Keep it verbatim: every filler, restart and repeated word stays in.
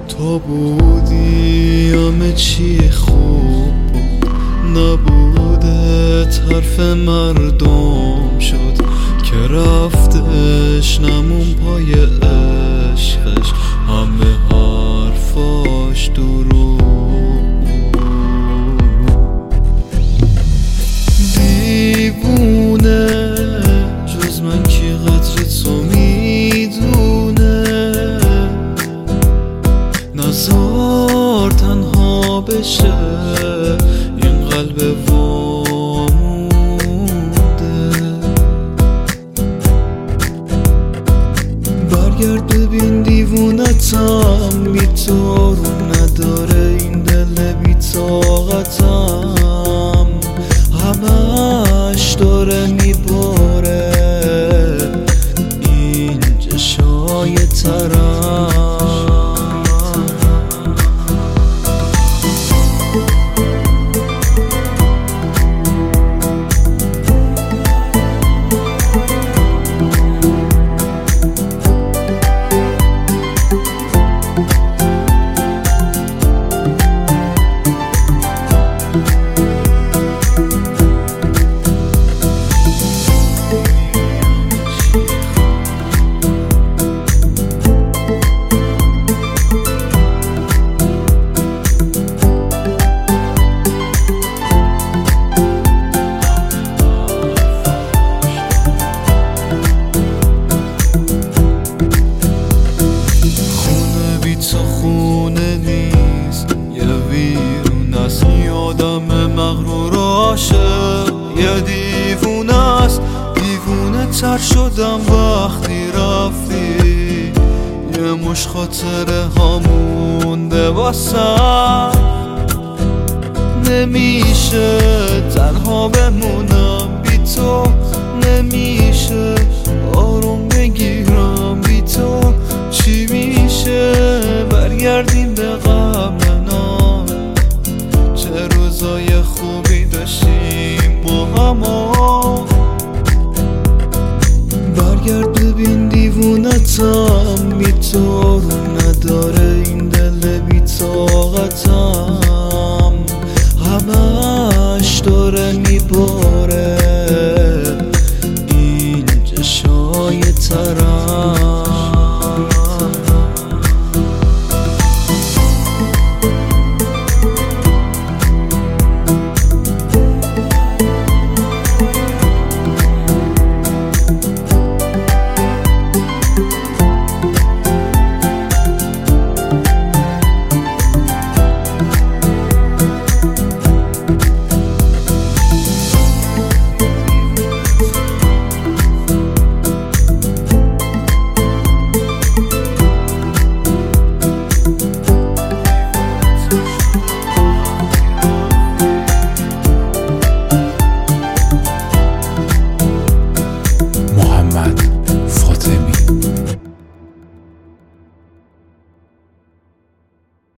تو بودی همه چی خوب نبوده طرف مردم شد که رفتش نمون پای عشقش همه حرفاش دروغ دیوونه جز من کی قدر تو میدونه نزار تنها بشه این قلب وامونده برگرد ببین دیوونتم بی تو رو نداره این دل بی طاقتم همش داره میباره این جشای ترم خونه نیست یه ویرون است یادم مغرور عاشق یه دیوونه است دیوونه تر شدم وقتی رفتی یه مش خاطره همونده واسم نمیشه تنها بمونم بی تو نمیشه آروم بگیرم بی تو چی میشه برگردیم به قبلنا چه روزای خوبی داشتیم با هم برگرد ببین دیوونتم بی تو رو نداره این دل بی طاقتم همش داره میباره این جشای ترم